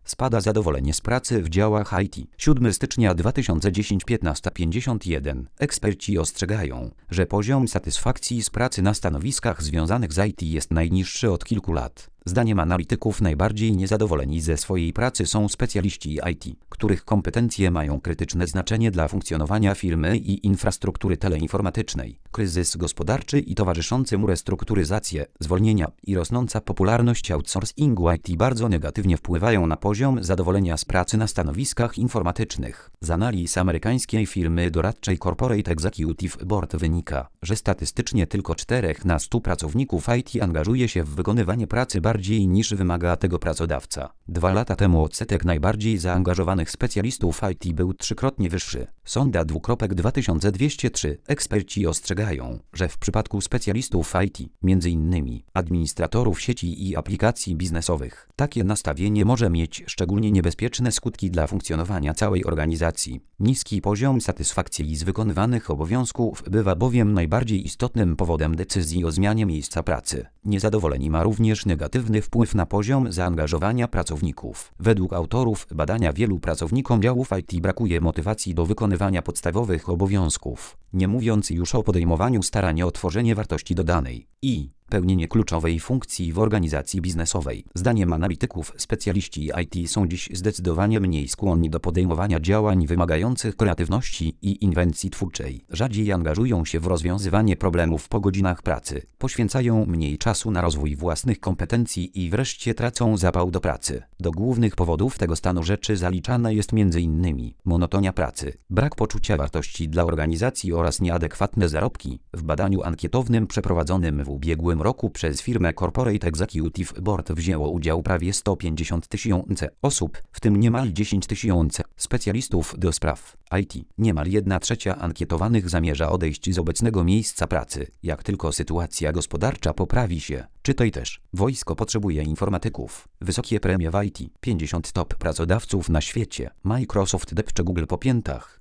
Spada zadowolenie z pracy w działach IT. 7 stycznia 2010 15:51. Eksperci ostrzegają, że poziom satysfakcji z pracy na stanowiskach związanych z IT jest najniższy od kilku lat. Zdaniem analityków najbardziej niezadowoleni ze swojej pracy są specjaliści IT, których kompetencje mają krytyczne znaczenie dla funkcjonowania firmy i infrastruktury teleinformatycznej. Kryzys gospodarczy i towarzyszące mu restrukturyzacje, zwolnienia i rosnąca popularność outsourcingu IT bardzo negatywnie wpływają na poziom zadowolenia z pracy na stanowiskach informatycznych. Z analiz amerykańskiej firmy doradczej Corporate Executive Board wynika, że statystycznie tylko 4 na 100 pracowników IT angażuje się w wykonywanie pracy bardziej niż wymaga tego pracodawca. 2 lata temu odsetek najbardziej zaangażowanych specjalistów IT był 3-krotnie wyższy. Sonda 2203. Eksperci ostrzegają, że w przypadku specjalistów IT, m.in. administratorów sieci i aplikacji biznesowych, takie nastawienie może mieć szczególnie niebezpieczne skutki dla funkcjonowania całej organizacji. Niski poziom satysfakcji z wykonywanych obowiązków bywa bowiem najbardziej istotnym powodem decyzji o zmianie miejsca pracy. Niezadowolenie ma również negatywny wpływ na poziom zaangażowania pracowników. Według autorów badania wielu pracownikom działów IT brakuje motywacji do wykonywania podstawowych obowiązków, nie mówiąc już o podejmowaniu starań o tworzenie wartości dodanej i pełnienie kluczowej funkcji w organizacji biznesowej. Zdaniem analityków specjaliści IT są dziś zdecydowanie mniej skłonni do podejmowania działań wymagających kreatywności i inwencji twórczej. Rzadziej angażują się w rozwiązywanie problemów po godzinach pracy, poświęcają mniej czasu na rozwój własnych kompetencji i wreszcie tracą zapał do pracy. Do głównych powodów tego stanu rzeczy zaliczana jest m.in. monotonia pracy, brak poczucia wartości dla organizacji oraz nieadekwatne zarobki. W badaniu ankietowym przeprowadzonym w ubiegłym roku przez firmę Corporate Executive Board wzięło udział prawie 150 000 osób, w tym niemal 10 000 specjalistów do spraw IT. Niemal 1/3 ankietowanych zamierza odejść z obecnego miejsca pracy, jak tylko sytuacja gospodarcza poprawi się. Czytaj też: wojsko potrzebuje informatyków. Wysokie premie w IT. 50 top pracodawców na świecie. Microsoft depcze Google po piętach.